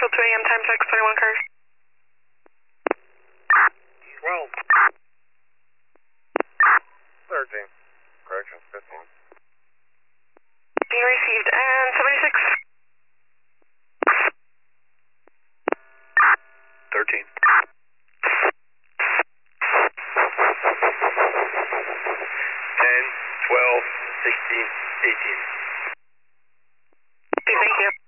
till 2 a.m. time check, 31 cars. 12. 13. Corrections, 15. Being received, and 76. 13. 10, 12, 16, 18. Okay, thank you.